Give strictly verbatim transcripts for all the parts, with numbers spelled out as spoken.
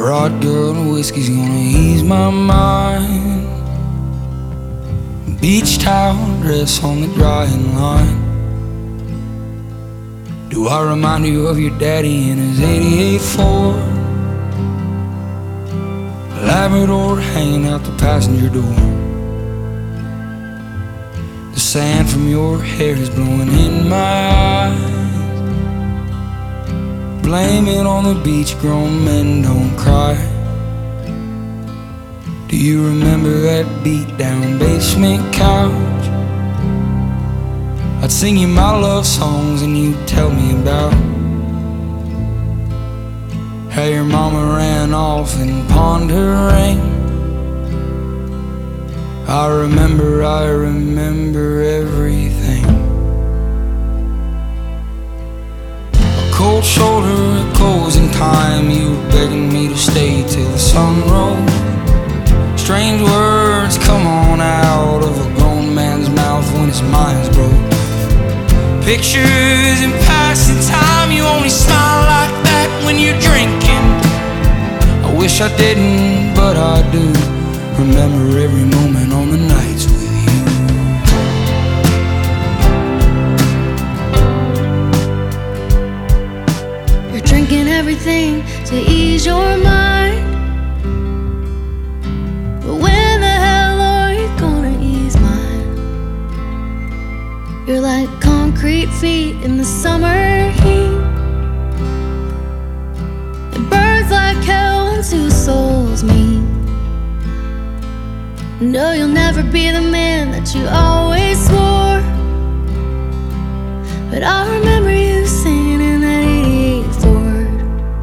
Vodka and whiskey's gonna ease my mind. Beach towel dress on the drying line. Do I remind you of your daddy in his eighty-eight Ford? Labrador hanging out the passenger door. The sand from your hair is blowing in my eyes. Blame it on the beach, grown men don't cry. Do you remember that beat down basement couch? I'd sing you my love songs and you'd tell me about how your mama ran off and pawned her ring. I remember, I remember everything. A cold shoulder, a closing time. You were begging me to stay till the sun rose. Strange words come on out of a grown man's mouth when his mind's broke. Pictures in passing time. You only smile like that when you're drinking. I wish I didn't, but I do. Remember every moment on the nights with you. You're drinking everything to ease your mind, but when the hell are you gonna ease mine? You're like concrete feet in the summer heat. It burns like hell when two souls meet. No, you'll never be the man that you always swore, but I remember you singing in that eighty-eight Ford.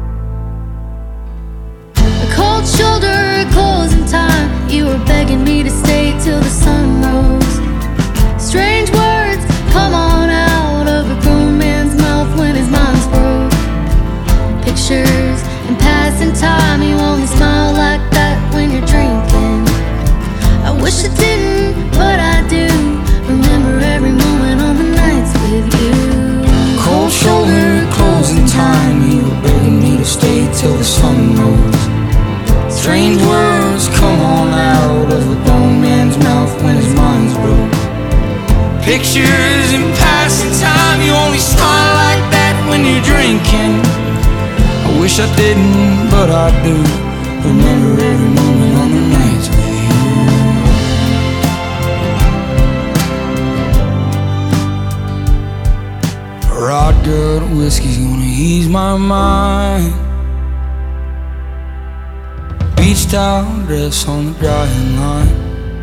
A cold shoulder, a closing time. You were begging me to stay till the sun rose. Strange words come on out of a grown man's mouth when his mind's broke. Pictures in passing time. You only smile like that when you're drinking. I wish I didn't, but I do. Remember every moment on the nights with you. cold shoulder, closing time. You were begging me to stay till the sun rose. Strange words come on out of a grown man's mouth when his mind's broke. Pictures in passing time. You only smile like that when you're drinking. I wish I didn't, but I do. Remember every moment on the nights with you. Vodka and whiskey's gonna ease my mind. Beach towel dress on the drying line.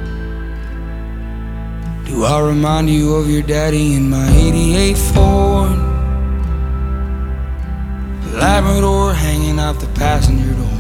Do I remind you of your daddy in my eighty-eight Ford? Labrador hanging out the passenger door.